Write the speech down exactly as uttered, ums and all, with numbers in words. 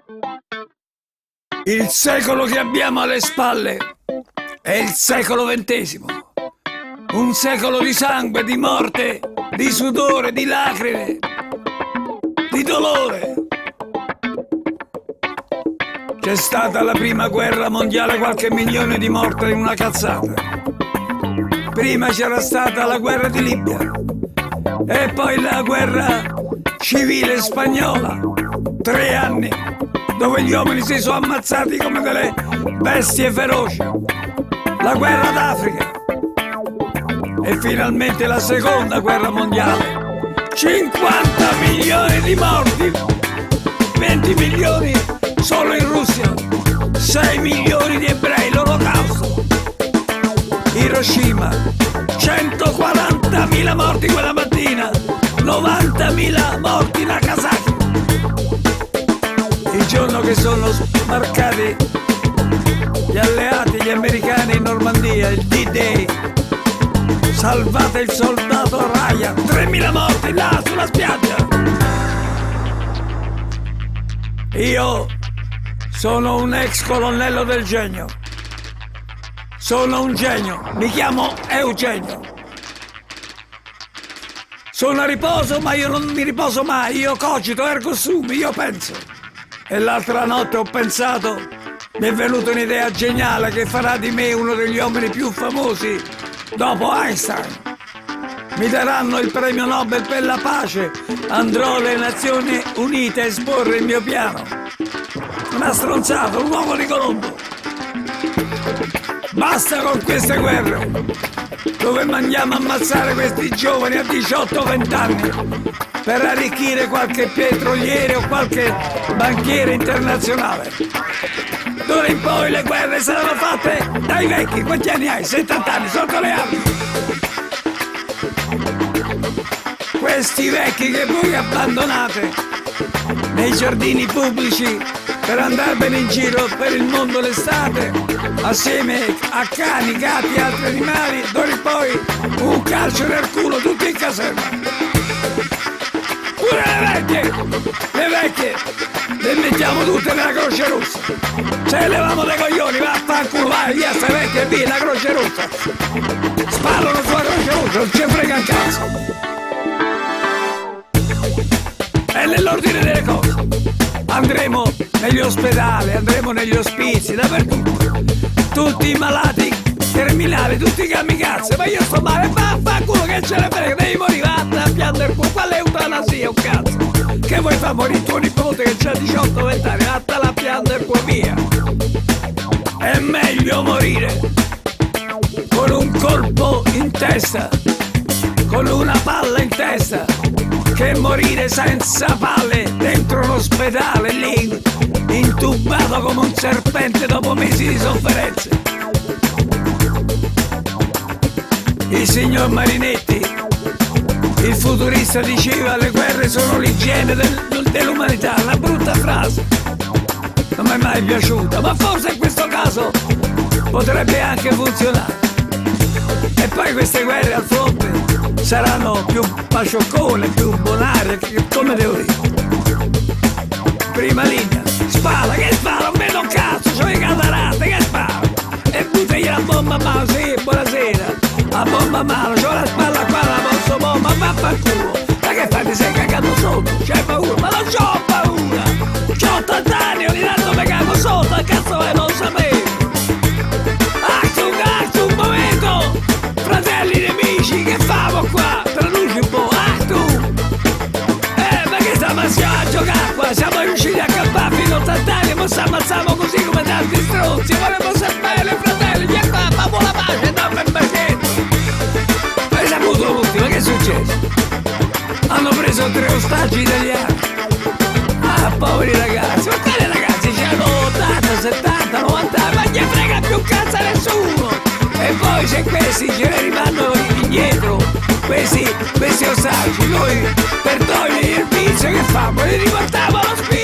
Il secolo che abbiamo alle spalle è il secolo ventesimo. Un secolo di sangue, di morte, di sudore, di lacrime, di dolore. C'è stata la prima guerra mondiale, qualche milione di morti in una cazzata. Prima c'era stata la guerra di Libia e poi la guerra civile spagnola. Tre anni dove gli uomini si sono ammazzati come delle bestie feroci. La guerra d'Africa. E finalmente la seconda guerra mondiale. cinquanta milioni di morti. venti milioni solo in Russia. sei milioni di ebrei, l'olocausto. Hiroshima. centoquarantamila morti quella mattina. novantamila morti Nagasaki. Il giorno che sono sbarcati gli alleati, gli americani in Normandia, il D-Day. Salvate il soldato Ryan, tremila morti là sulla spiaggia. Io sono un ex colonnello del genio. Sono un genio, mi chiamo Eugenio. Sono a riposo, ma io non mi riposo mai. Io cogito ergo sum, io penso. E l'altra notte ho pensato, mi è venuta un'idea geniale che farà di me uno degli uomini più famosi dopo Einstein. Mi daranno il premio Nobel per la pace. Andrò alle Nazioni Unite a esporre il mio piano. Una stronzata, un uomo di Colombo. Basta con queste guerre, dove mandiamo a ammazzare questi giovani a diciotto venti anni per arricchire qualche petroliere o qualche banchiere internazionale. D'ora in poi le guerre saranno fatte dai vecchi. Quanti anni hai? settanta anni, sotto le armi. Questi vecchi che voi abbandonate nei giardini pubblici per andarvene in giro per il mondo l'estate, assieme a cani, gatti e altri animali, d'ora in poi un calcio nel culo tutti in caserma. Pure le vecchie, le vecchie, le mettiamo tutte nella Croce Rossa. Ce le leviamo dai coglioni, vaffanculo, vai, via, stai vecchie, via, la Croce Rossa. Sparano sulla Croce Rossa, non ci frega un cazzo. È nell'ordine delle cose. Andremo negli ospedali, andremo negli ospizi, dappertutto. Tutti i malati terminali, tutti i kamikaze. Ma io sto male, vaffanculo, che ce ne frega, devi morire, vattene a piangere qua. Qual è eutanasia, un cazzo? Che vuoi far morire tuo nipote che c'ha diciotto venti anni? Vattene a piangere qua, via. È meglio morire con un colpo in testa, con una palla in testa, che morire senza palle dentro un ospedale lì, intubato come un serpente dopo mesi di sofferenze. Il signor Marinetti, il futurista, diceva: le guerre sono l'igiene del, dell'umanità. Una brutta frase, non mi è mai piaciuta, ma forse in questo caso potrebbe anche funzionare. E poi queste guerre al fronte saranno più pacioccone, più bonarie, come devo dire. Prima linea, spara, che spara? Non vedo un cazzo, c'ho le cataratte, che spara? E buttagli la bomba a mano, sì, buonasera. La bomba a mano, c'ho la spalla qua, la posso bomba, ma vaffanculo. Ma che fai, ti sei cagato sotto? C'hai paura? Ma non c'ho paura! C'ho ottanta anni, ogni tanto mi cago sotto, che cazzo vai, non sapevo! Achtung, achtung, momento! Fratelli nemici, che famo qua? Traduci un po', achtung! Eh, ma che stiamo a giocare qua? Siamo riusciti a campare fino a ottanta anni, ma ci ammazziamo così come tanti stronzi. Vorremmo sapere, fratelli, via qua, famo la pace, dammi un bacetto! Hai saputo l'ultimo, che è successo? Hanno preso tre ostaggi italiani. Ah, poveri ragazzi, ma quali ragazzi? C'hanno ottanta, settanta, novanta anni, ma gli frega più cazzo a nessuno! E poi se questi ce ne rimangono indietro, questi, questi ostaggi, noi per togliere il vizio che fanno? Li riportiamo allo spirito!